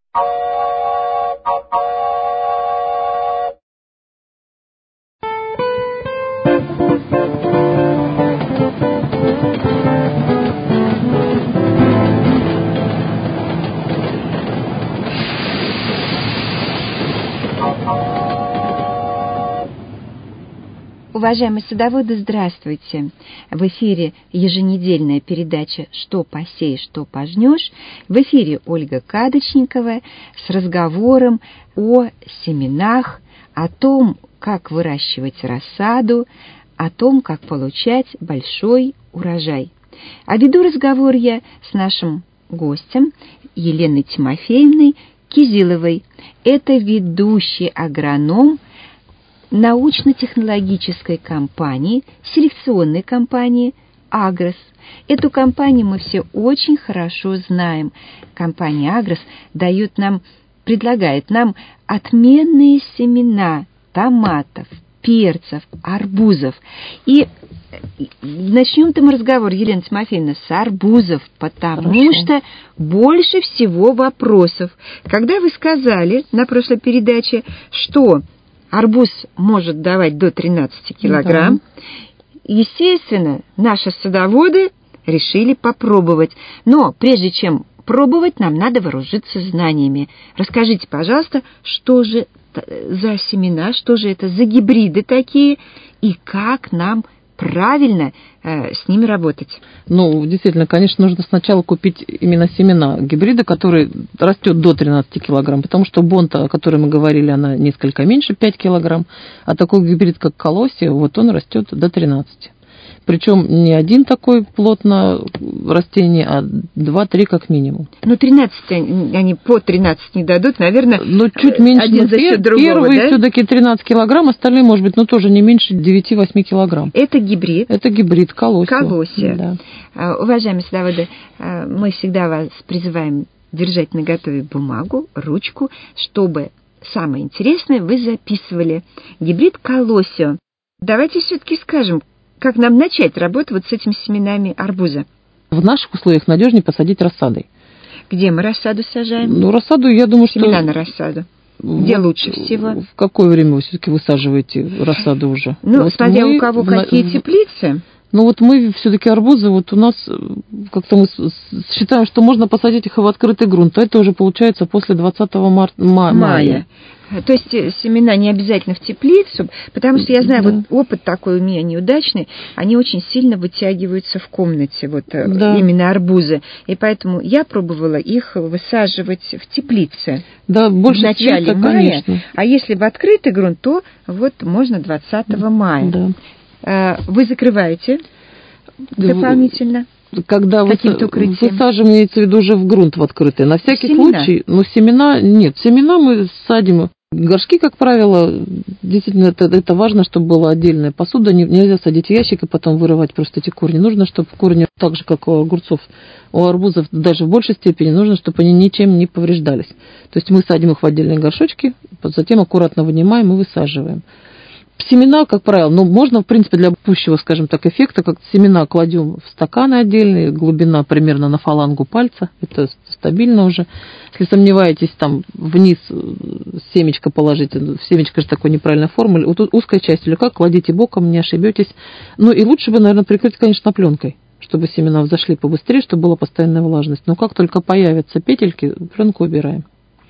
Уважаемые садоводы, здравствуйте! В эфире еженедельная передача «Что посеешь, что пожнешь». В эфире Ольга Кадочникова с разговором о семенах, о том, как выращивать рассаду, о том, как получать большой урожай. А веду разговор я с нашим гостем Еленой Тимофеевной Кизиловой. Это ведущий агроном научно-технологической компании, селекционной компании «Агрос». Эту компанию мы все очень хорошо знаем. Компания «Агрос» предлагает нам отменные семена томатов, перцев, арбузов. И начнем-то мы разговор, Елена Тимофеевна, с арбузов, потому что больше всего вопросов. Когда вы сказали на прошлой передаче, что арбуз может давать до 13 килограмм, естественно, наши садоводы решили попробовать. Но прежде чем пробовать, нам надо вооружиться знаниями. Расскажите, пожалуйста, что же за семена, что же это за гибриды такие, и как нам правильно с ними работать? Ну, действительно, конечно, нужно сначала купить именно семена гибрида, который растет до 13 килограмм, потому что бонта, о которой мы говорили, она несколько меньше, 5 килограмм, а такой гибрид, как колосья, вот он растет до 13. Причем не один такой плотно растение, а 2-3 как минимум. Ну, 13 они по 13 не дадут, наверное, ну, чуть меньше. Один за счет другого, первые да? все-таки 13 килограмм, остальные, может быть, тоже не меньше 9-8 килограмм. Это гибрид? Это гибрид, колосья. Колосья. Да. Уважаемые садоводы, мы всегда вас призываем держать наготове бумагу, ручку, чтобы самое интересное вы записывали. Гибрид колосья. Давайте все-таки скажем, как нам начать работать вот с этими семенами арбуза? В наших условиях надежнее посадить рассадой. Где мы рассаду сажаем? Ну, рассаду, я думаю, семена на рассаду. Где лучше всего? В какое время вы все-таки высаживаете рассаду уже? Ну, вот смотря у кого какие теплицы. Ну, вот мы все-таки арбузы, вот у нас как-то мы считаем, что можно посадить их и в открытый грунт. А это уже получается после 20 мая. То есть семена не обязательно в теплицу, потому что я знаю, вот опыт такой у меня неудачный, они очень сильно вытягиваются в комнате, вот именно арбузы. И поэтому я пробовала их высаживать в теплице. Да, больше в начале света, мая. Конечно. А если в открытый грунт, то вот можно 20 мая. Да. Вы закрываете дополнительно? Когда высаживаем, имеется в виду уже в грунт в открытый. На всякий случай, но семена нет. Семена мы садим. Горшки, как правило, действительно, это важно, чтобы была отдельная посуда. Нельзя садить в ящик и потом вырывать просто эти корни. Нужно, чтобы корни, так же, как у огурцов, у арбузов, даже в большей степени, нужно, чтобы они ничем не повреждались. То есть мы садим их в отдельные горшочки, затем аккуратно вынимаем и высаживаем. Семена, как правило, можно, в принципе, для пущего, скажем так, эффекта, как семена кладем в стаканы отдельные, глубина примерно на фалангу пальца, это стабильно уже. Если сомневаетесь, там вниз семечко положите, семечко же такой неправильной формы, вот тут узкая часть или как, кладите боком, не ошибетесь. Ну и лучше бы, наверное, прикрыть, конечно, пленкой, чтобы семена взошли побыстрее, чтобы была постоянная влажность. Но как только появятся петельки, пленку убираем.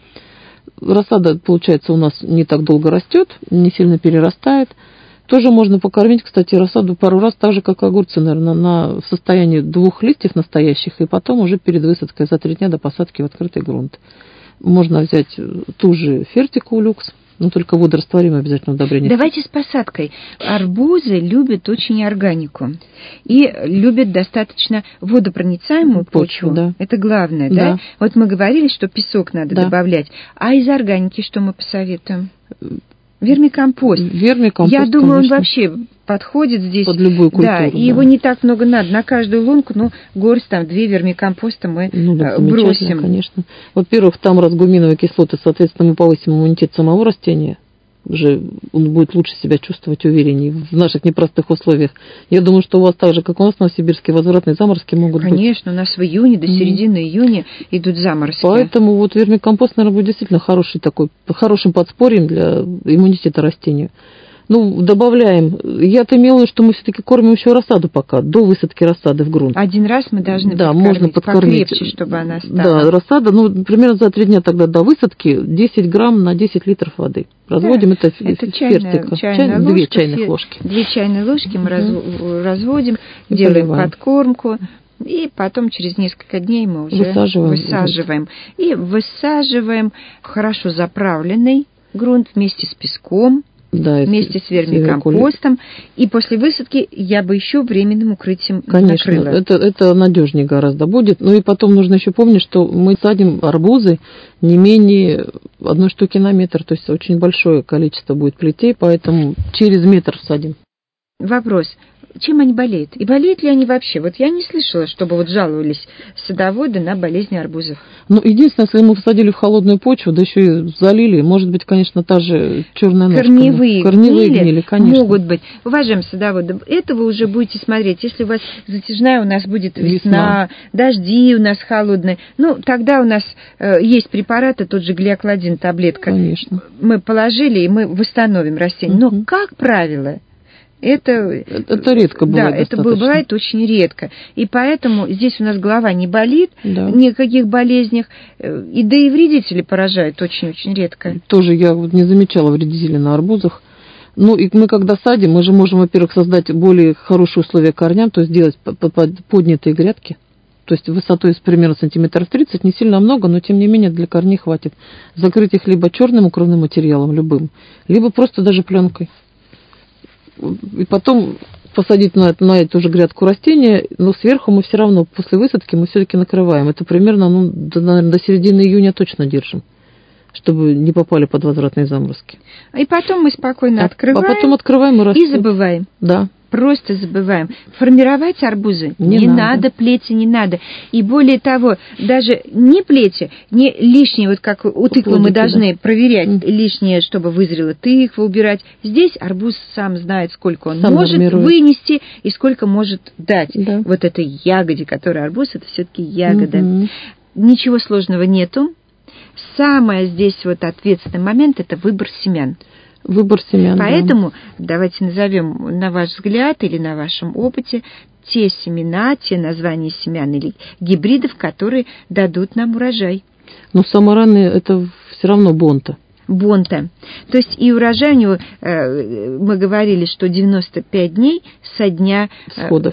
Рассада, получается, у нас не так долго растет, не сильно перерастает. Тоже можно покормить, кстати, рассаду пару раз, так же, как огурцы, наверное, в состоянии 2 листьев настоящих, и потом уже перед высадкой за 3 дня до посадки в открытый грунт. Можно взять ту же фертику люкс, но только водорастворимое обязательно удобрение. Давайте с посадкой. Арбузы любят очень органику и любят достаточно водопроницаемую почву. Да. Это главное, да? Вот мы говорили, что песок надо добавлять. А из органики что мы посоветуем? Вермикомпост. Вермикомпост, я думаю, конечно. Он вообще подходит здесь. Под любую культуру. Да, и его не так много надо. На каждую лунку, горсть, 2 вермикомпоста мы бросим. Конечно. Во-первых, там разгуминовые кислоты, соответственно, мы повысим иммунитет самого растения. уже он будет лучше себя чувствовать, увереннее в наших непростых условиях. Я думаю, что у вас так же, как у нас, в Новосибирске, возвратные заморозки могут быть. Конечно, у нас в июне, до середины июня идут заморозки. Поэтому вот вермикомпост, наверное, будет действительно хорошим подспорьем для иммунитета растению. Ну, добавляем. Я-то имела в виду, что мы все-таки кормим еще рассаду пока, до высадки рассады в грунт. Один раз мы должны можно подкормить. Покрепче, чтобы она стала. Да, рассада, примерно за 3 дня тогда до высадки 10 грамм на 10 литров воды. Разводим это персика. Чайная ложка, 2 чайных ложки. 2 чайные ложки мы разводим, делаем подкормку. И потом через несколько дней мы уже высаживаем. И высаживаем хорошо заправленный грунт вместе с песком. Да, вместе с вермикомпостом. И после высадки я бы еще временным укрытием накрыла. Конечно, это надежнее гораздо будет. Ну и потом нужно еще помнить, что мы садим арбузы не менее 1 штуки на метр. То есть очень большое количество будет плетей, поэтому через метр садим. Вопрос. Чем они болеют? И болеют ли они вообще? Вот я не слышала, чтобы вот жаловались садоводы на болезни арбузов. Единственное, если мы посадили в холодную почву, да еще и залили, может быть, конечно, та же черная ножка. Корневые гнили, конечно. Могут быть. Уважаемые садоводы, это вы уже будете смотреть. Если у вас затяжная, у нас будет весна, дожди у нас холодные, тогда у нас есть препараты, тот же глиокладин, таблетка. Конечно. Мы положили, и мы восстановим растение. Но, как правило... Это редко бывает. Да, это бывает очень редко. И поэтому здесь у нас голова не болит, никаких болезнях, да и вредители поражают очень-очень редко. Тоже я не замечала вредителей на арбузах. И мы когда садим, мы же можем, во-первых, создать более хорошие условия корням, то есть делать поднятые грядки. То есть высотой примерно сантиметров 30, не сильно много, но тем не менее для корней хватит. Закрыть их либо черным укрывным материалом, любым, либо просто даже пленкой. И потом посадить на эту же грядку растения, но сверху мы все равно, после высадки, мы все-таки накрываем. Это примерно, наверное, до середины июня точно держим, чтобы не попали под возвратные заморозки. И потом мы спокойно открываем, а потом открываем и забываем. Да. Просто забываем. Формировать арбузы не надо, плети не надо. И более того, даже не плети, не лишние, вот как у тыквы мы должны проверять лишнее, чтобы вызрела тыква, убирать. Здесь арбуз сам знает, сколько он может вынести и сколько может дать. Да. Вот этой ягоде, которая арбуз, это все-таки ягода. Ничего сложного нету. Самый здесь вот ответственный момент – это выбор семян. Выбор семян. Поэтому давайте назовем, на ваш взгляд или на вашем опыте, те семена, те названия семян или гибридов, которые дадут нам урожай. Но самое раннее это все равно бонта. Бонта. То есть и урожай у него, мы говорили, что 95 дней со дня всходов.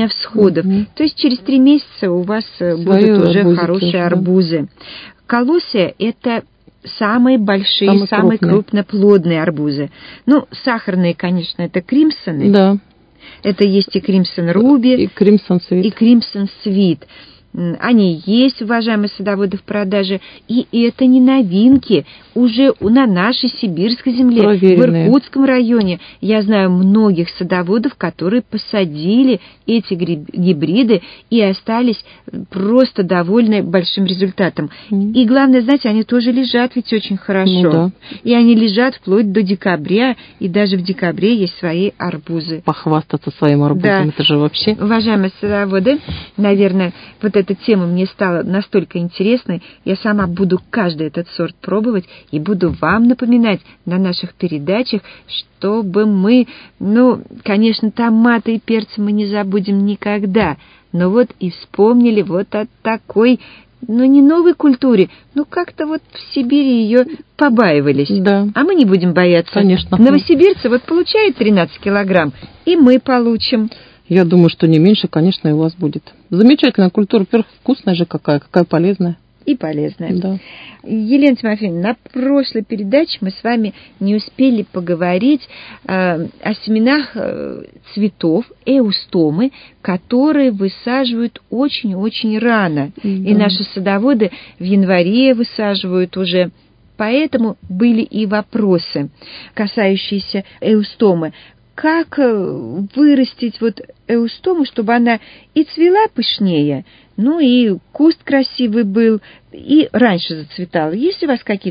То есть через 3 месяца у вас будут уже хорошие арбузы. Колосия – это самые большие, самые крупноплодные арбузы. Сахарные, конечно, это кримсоны. Да. Это есть и кримсон руби, и кримсон свит. И кримсон свит. Они есть, уважаемые садоводы, в продаже. И это не новинки. Уже на нашей сибирской земле, проверенные. В Иркутском районе, я знаю многих садоводов, которые посадили эти гибриды и остались просто довольны большим результатом. И главное, знаете, они тоже лежат ведь очень хорошо. Да. И они лежат вплоть до декабря, и даже в декабре есть свои арбузы. Похвастаться своим арбузом, это же вообще... Уважаемые садоводы, наверное, вот эта тема мне стала настолько интересной, я сама буду каждый этот сорт пробовать и буду вам напоминать на наших передачах, чтобы мы, конечно, томаты и перцы мы не забудем никогда, но вот и вспомнили вот о такой, не новой культуре, как-то вот в Сибири ее побаивались. Да. А мы не будем бояться. Конечно. Новосибирцы получают 13 килограмм, и мы получим. Я думаю, что не меньше, конечно, и у вас будет. Замечательная культура. Во-первых, вкусная же какая полезная. И полезная. Да. Елена Тимофеевна, на прошлой передаче мы с вами не успели поговорить о семенах цветов, эустомы, которые высаживают очень-очень рано. Да. И наши садоводы в январе высаживают уже. Поэтому были и вопросы, касающиеся эустомы. Как вырастить эустому, чтобы она и цвела пышнее, и куст красивый был, и раньше зацветала? Есть у вас какие-то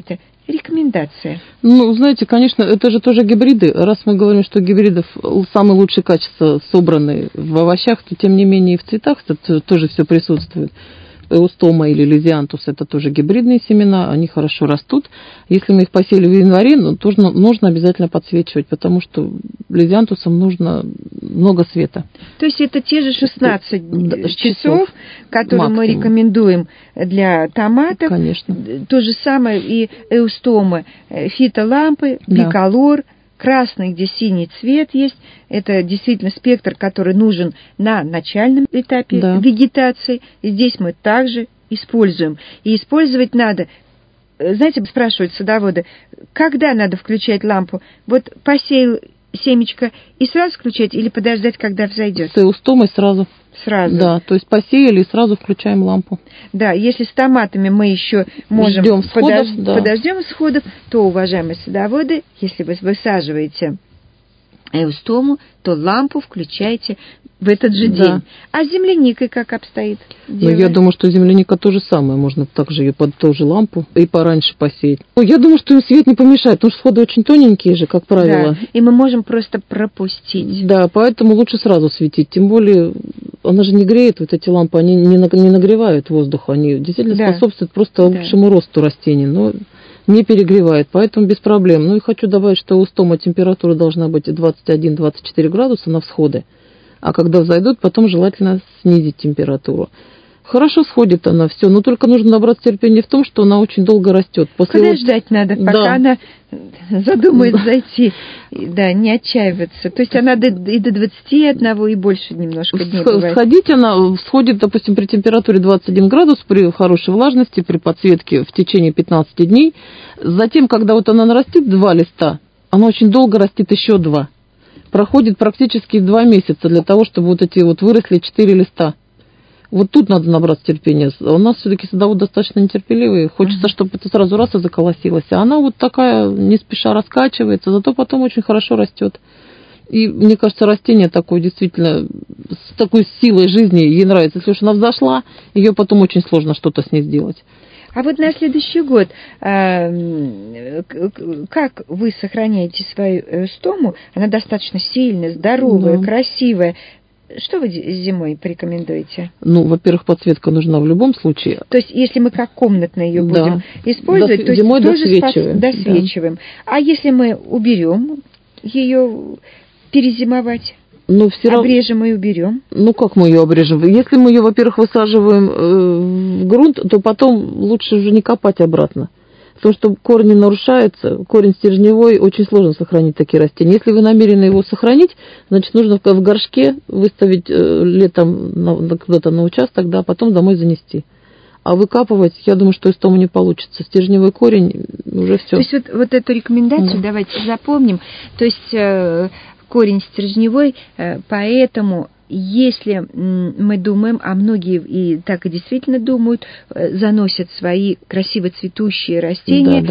рекомендация? Ну, знаете, конечно, это же тоже гибриды. Раз мы говорим, что гибридов самые лучшие качества собраны в овощах, то тем не менее и в цветах тоже все присутствует. Эустома или лизиантус — это тоже гибридные семена, они хорошо растут. Если мы их посеяли в январе, нужно обязательно подсвечивать, потому что лизиантусам нужно много света. То есть это те же 16 часов, которые максимум мы рекомендуем для томатов. Конечно. То же самое и эустомы, фитолампы, биколор, красный, где синий цвет есть. Это действительно спектр, который нужен на начальном этапе вегетации. И здесь мы также используем. И использовать надо, знаете, спрашивают садоводы, когда надо включать лампу? Вот посеял семечко и сразу включать или подождать, когда взойдет? С эустомой сразу. Сразу. Да, то есть посеяли и сразу включаем лампу. Да, если с томатами мы еще можем подождем всходов, то, уважаемые садоводы, если вы высаживаете эустому, то лампу включайте в этот же день. А с земляникой как обстоит дело? Ну, я думаю, что земляника то же самое. Можно также ее под ту же лампу и пораньше посеять. Ну, я думаю, что им свет не помешает, потому что всходы очень тоненькие же, как правило. Да, и мы можем просто пропустить. Да, поэтому лучше сразу светить. Тем более, она же не греет, вот эти лампы, они не нагревают воздух. Они действительно способствуют просто лучшему росту растений, но не перегревает, поэтому без проблем. Ну и хочу добавить, что у стома температура должна быть 21-24 градуса на всходы. А когда взойдут, потом желательно снизить температуру. Хорошо сходит она, все, но только нужно набраться терпения в том, что она очень долго растет. Подождать надо, пока она задумает зайти. Да, не отчаиваться. То есть она и до 21 и больше немножко дней бывает. Сходить она всходит, допустим, при температуре 21 градус, при хорошей влажности, при подсветке в течение 15 дней. Затем, когда вот она нарастит 2 листа, она очень долго растит еще 2. Проходит практически 2 месяца для того, чтобы вот эти вот выросли 4 листа. Вот тут надо набраться терпения. У нас все-таки садовод достаточно нетерпеливый. Хочется, чтобы это сразу раз и заколосилось. А она вот такая, не спеша раскачивается, зато потом очень хорошо растет. И, мне кажется, растение такое действительно с такой силой жизни, ей нравится. Если уж она взошла, ее потом очень сложно что-то с ней сделать. А вот на следующий год, как вы сохраняете свою стому? Она достаточно сильная, здоровая, красивая. Что вы зимой порекомендуете? Ну, во-первых, подсветка нужна в любом случае. То есть, если мы как комнатно ее будем использовать, то зимой тоже досвечиваем. А если мы уберем ее, перезимовать? Ну, обрежем и уберем. Ну, как мы ее обрежем? Если мы ее, во-первых, высаживаем в грунт, то потом лучше уже не копать обратно. Потому что корень нарушается, корень стержневой, очень сложно сохранить такие растения. Если вы намерены его сохранить, значит, нужно в горшке выставить летом куда-то на участок, да, а потом домой занести. А выкапывать, я думаю, что из тома не получится. Стержневой корень уже все. То есть вот эту рекомендацию давайте запомним. То есть корень стержневой, поэтому если мы думаем, а многие и так и действительно думают, заносят свои красиво цветущие растения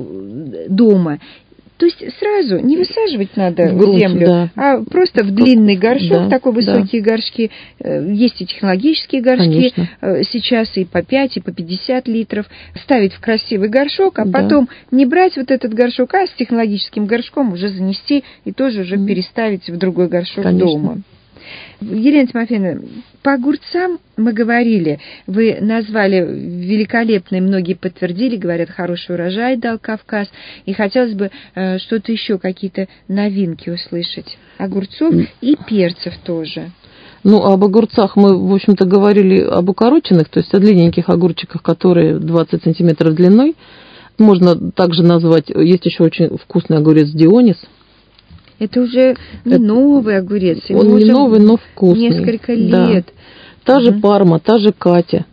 дома. То есть сразу не высаживать надо в землю, а просто в длинный горшок, такой высокие горшки. Есть и технологические горшки, сейчас и по 5, и по 50 литров. Ставить в красивый горшок, а потом не брать вот этот горшок, а с технологическим горшком уже занести и тоже уже переставить в другой горшок дома. Елена Тимофеевна, по огурцам мы говорили, вы назвали великолепные, многие подтвердили, говорят, хороший урожай дал Кавказ, и хотелось бы что-то еще, какие-то новинки услышать. Огурцов и перцев тоже. Ну, об огурцах мы, в общем-то, говорили об укороченных, то есть о длинненьких огурчиках, которые 20 сантиметров длиной. Можно также назвать, есть еще очень вкусный огурец Дионис. Это уже не новый огурец. Он не новый, но вкусный. Несколько лет. Та же Парма, та же Катя.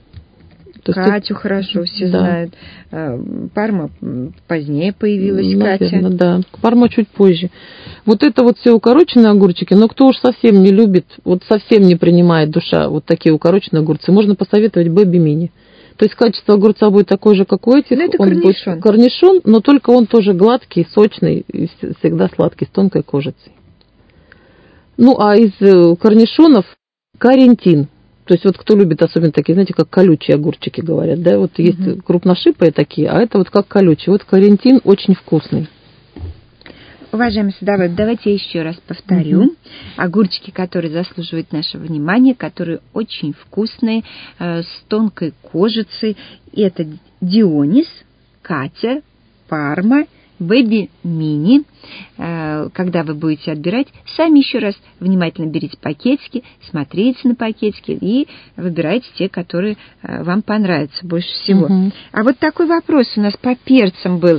Катю хорошо все знают. Парма позднее появилась, наверное, Катя. Да, Парма чуть позже. Вот это вот все укороченные огурчики, но кто уж совсем не любит, вот совсем не принимает душа вот такие укороченные огурцы, можно посоветовать Бэби Мини. То есть качество огурца будет такое же, как у этих. Но это он корнишон. Будет корнишон, но только он тоже гладкий, сочный и всегда сладкий, с тонкой кожицей. Ну, а из корнишонов карентин. То есть вот кто любит особенно такие, знаете, как колючие огурчики говорят, да, вот есть крупношипые такие, а это вот как колючие. Вот карентин очень вкусный. Уважаемые садоводы, давайте я еще раз повторю. Огурчики, которые заслуживают нашего внимания, которые очень вкусные, с тонкой кожицей. И это Дионис, Катя, Парма, Бэби Мини. Когда вы будете отбирать, сами еще раз внимательно берите пакетики, смотрите на пакетики и выбирайте те, которые вам понравятся больше всего. А вот такой вопрос у нас по перцам был.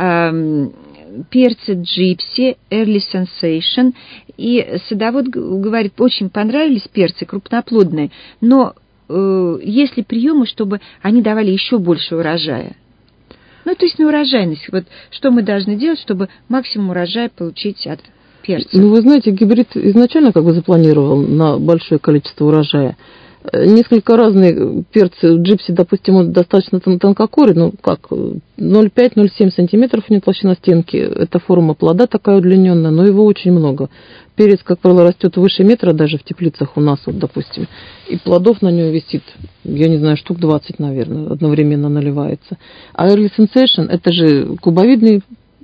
Перцы Gypsy, Early Sensation. И садовод говорит, очень понравились перцы крупноплодные, но есть ли приемы, чтобы они давали еще больше урожая? Ну, то есть на урожайность. Вот что мы должны делать, чтобы максимум урожая получить от перца? Ну, вы знаете, гибрид изначально как бы запланировал на большое количество урожая. Несколько разные перцы. Джипси, допустим, он достаточно тонкокорый, ну, как 0,5-0,7 сантиметров у него толщина стенки. Это форма плода такая удлиненная, но его очень много. Перец, как правило, растет выше метра даже в теплицах у нас, вот, допустим. И плодов на нем висит, я не знаю, штук 20, наверное, одновременно наливается. А Early Sensation, это же кубовидный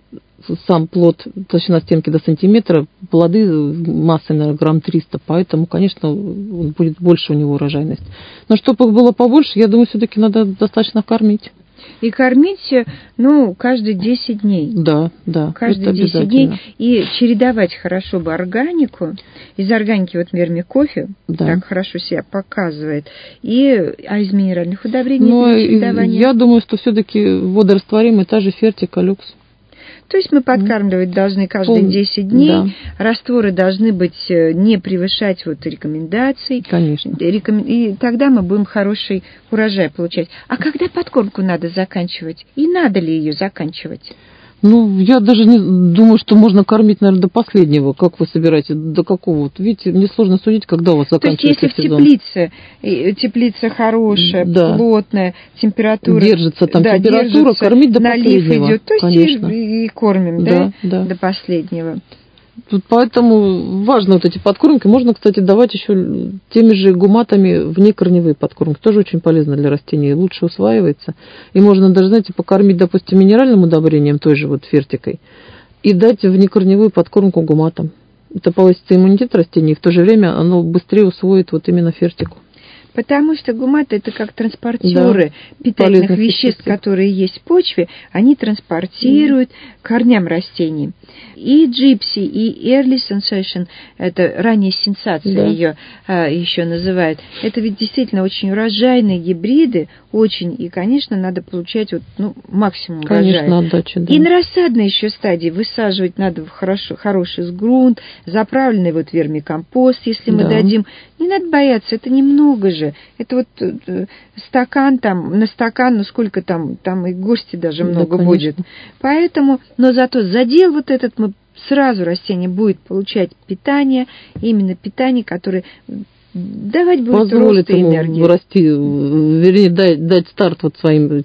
сам плод, толщина стенки до сантиметра, плоды массой, наверное, грамм 300, поэтому, конечно, будет больше у него урожайность. Но чтобы их было побольше, я думаю, все-таки надо достаточно кормить. И кормить, ну, каждые 10 дней. Да, да. Каждые 10 дней. И чередовать хорошо бы органику. Из органики, вот, например, кофе так хорошо себя показывает. А из минеральных удобрений? Ну, я думаю, что все-таки водорастворимый, та же Фертика Люкс. То есть мы подкармливать должны каждые 10 дней. Да. Растворы должны быть не превышать вот рекомендаций. Конечно. И тогда мы будем хороший урожай получать. А когда подкормку надо заканчивать? И надо ли ее заканчивать? Ну, я даже не думаю, что можно кормить, наверное, до последнего. Как вы собираете? До какого? Вот, видите, мне сложно судить, когда у вас заканчивается сезон. То есть, если в теплице хорошая, плотная, температура... Держится там температура, кормить до последнего. Идет, то есть конечно. И кормим, до последнего. Тут поэтому важно вот эти подкормки. Можно, кстати, давать еще теми же гуматами внекорневые подкормки. Тоже очень полезно для растений. Лучше усваивается. И можно даже, знаете, покормить, допустим, минеральным удобрением, той же вот фертикой, и дать внекорневую подкормку гуматом. Это повысится иммунитет растений, и в то же время оно быстрее усвоит вот именно фертику. Потому что гуматы — это как транспортеры питательных веществ, которые есть в почве, они транспортируют корням растений. И Gypsy, и Early Sensation, это ранняя сенсация ее еще называют, это ведь действительно очень урожайные гибриды, очень, и, конечно, надо получать максимум урожая. Конечно, отдача, И на рассадной еще стадии высаживать надо в хороший грунт, заправленный вот вермикомпост, если мы дадим. Не надо бояться, это немного же. Это вот стакан на стакан, сколько там и горсти даже много будет. Поэтому, но зато задел вот этот, мы сразу растение будет получать питание, именно питание, которое давать будет позволит рост и энергию. Расти, вернее, дать старт вот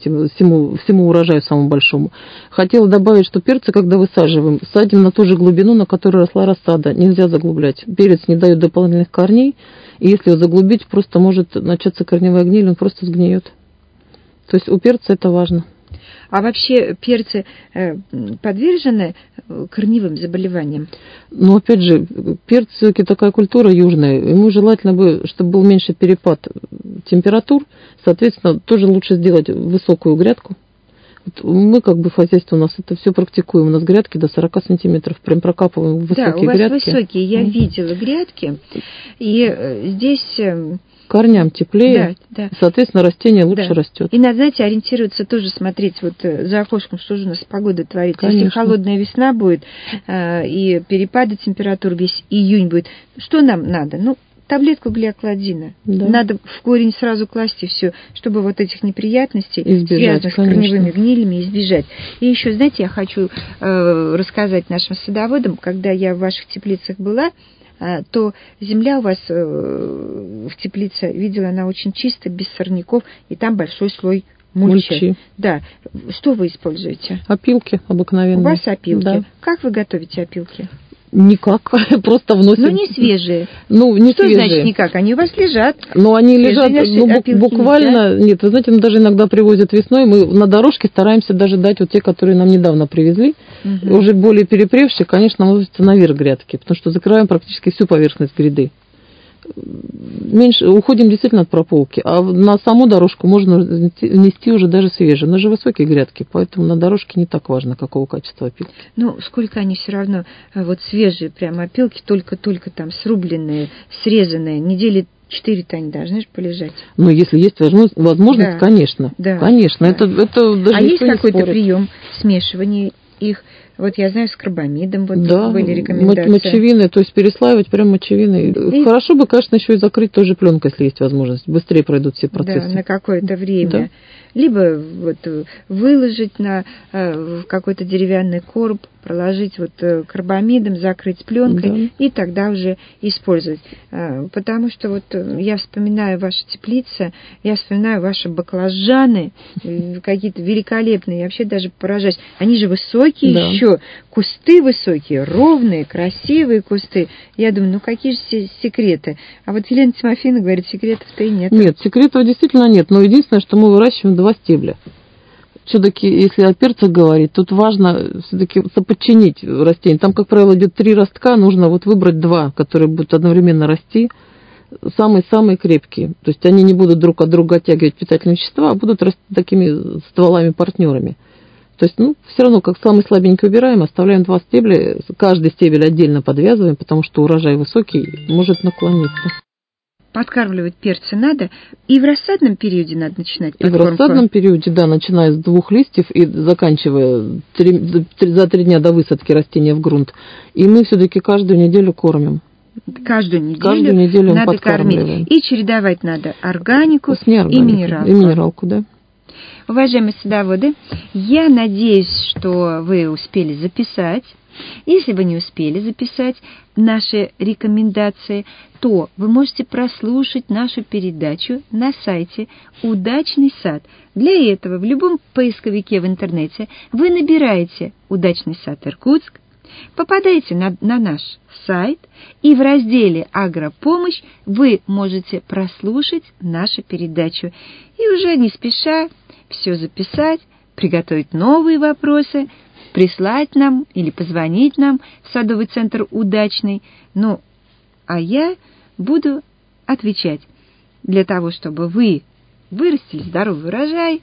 всему урожаю самому большому. Хотела добавить, что перцы, когда высаживаем, садим на ту же глубину, на которой росла рассада. Нельзя заглублять. Перец не дает дополнительных корней, и если его заглубить, просто может начаться корневая гниль, он просто сгниет. То есть у перца это важно. А вообще перцы подвержены корневым заболеваниям? Ну, опять же, перцы все-таки такая культура южная. Ему желательно бы, чтобы был меньше перепад температур. Соответственно, тоже лучше сделать высокую грядку. Вот мы в хозяйстве у нас это все практикуем. У нас грядки до 40 сантиметров. Прям прокапываем высокие грядки. Да, у вас высокие. Я видела грядки. И здесь... Корням теплее, соответственно, растение лучше растет. И надо, знаете, ориентироваться тоже, смотреть вот за окошком, что же у нас с погодой творится. Конечно. Если холодная весна будет, и перепады температур весь июнь будет, что нам надо? Таблетку глиокладина. Да. Надо в корень сразу класть и все, чтобы вот этих неприятностей, связанных с корневыми гнилями, избежать. И еще, знаете, я хочу рассказать нашим садоводам, когда я в ваших теплицах была, то земля у вас в теплице, видела, она очень чистая, без сорняков, и там большой слой мульчи. Да. Что вы используете? Опилки обыкновенные. У вас опилки. Да. Как вы готовите опилки? Никак, просто вносим. Но не свежие. Ну, не что свежие. Значит никак? Они у вас лежат. Ну, они лежат, буквально, нет, вы знаете, даже иногда привозят весной, мы на дорожке стараемся даже дать вот те, которые нам недавно привезли, уже более перепревшие, конечно, наносятся наверх грядки, потому что закрываем практически всю поверхность гряды. Меньше, уходим действительно от прополки, а на саму дорожку можно нести уже даже свежие. У нас же высокие грядки, поэтому на дорожке не так важно, какого качества опилки. Ну, сколько они все равно, вот свежие прямо опилки, только-только там срубленные, срезанные, недели 4-то они должны же полежать. Ну, если есть возможность, да. Конечно. Да. Конечно, да. Это даже есть какой-то прием смешивания их? Вот я знаю, с карбамидом вот да, были рекомендации. Мочевиной, то есть переслаивать прям мочевиной. И... Хорошо бы, конечно, еще и закрыть тоже пленкой, если есть возможность. Быстрее пройдут все процессы. Да, на какое-то время. Да. Либо вот выложить на какой-то деревянный короб, проложить вот карбамидом, закрыть пленкой, да. И тогда уже использовать. Потому что вот я вспоминаю ваши теплицы, я вспоминаю ваши баклажаны, какие-то великолепные, я вообще даже поражаюсь. Они же высокие, да. Еще кусты высокие, ровные, красивые кусты. Я думаю, ну какие же секреты? А вот Елена Тимофеевна говорит, секретов-то и нет. Нет, секретов действительно нет, но единственное, что мы выращиваем 2 стебля. Все-таки, если о перцах говорить, тут важно все-таки соподчинить растения. Там, как правило, идет 3 ростка, нужно вот выбрать 2, которые будут одновременно расти, самые-самые крепкие. То есть они не будут друг от друга оттягивать питательные вещества, а будут расти такими стволами-партнерами. То есть, все равно, как самый слабенький убираем, оставляем 2 стебля, каждый стебель отдельно подвязываем, потому что урожай высокий, может наклониться. Подкармливать перцы надо, и в рассадном периоде надо начинать подкормку? И в рассадном периоде, да, начиная с 2 листьев и заканчивая за 3 дня до высадки растения в грунт. И мы все-таки каждую неделю кормим. Каждую неделю надо кормить. И чередовать надо органику и минералку. И минералку, да. Уважаемые садоводы, я надеюсь, что вы успели записать. Если вы не успели записать наши рекомендации, то вы можете прослушать нашу передачу на сайте «Удачный сад». Для этого в любом поисковике в интернете вы набираете «Удачный сад Иркутск», попадаете на наш сайт, и в разделе «Агропомощь» вы можете прослушать нашу передачу и уже не спеша все записать, приготовить новые вопросы, прислать нам или позвонить нам в садовый центр «Удачный». Ну, а я буду отвечать для того, чтобы вы вырастили здоровый урожай,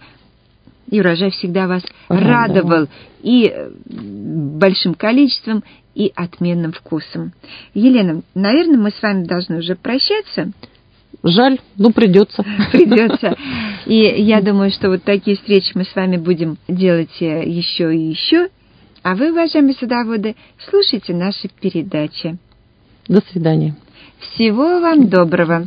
и урожай всегда вас радовал и большим количеством, и отменным вкусом. Елена, наверное, мы с вами должны уже прощаться. Жаль, но придется. Придется. И я думаю, что вот такие встречи мы с вами будем делать еще и еще. А вы, уважаемые садоводы, слушайте наши передачи. До свидания. Всего вам доброго.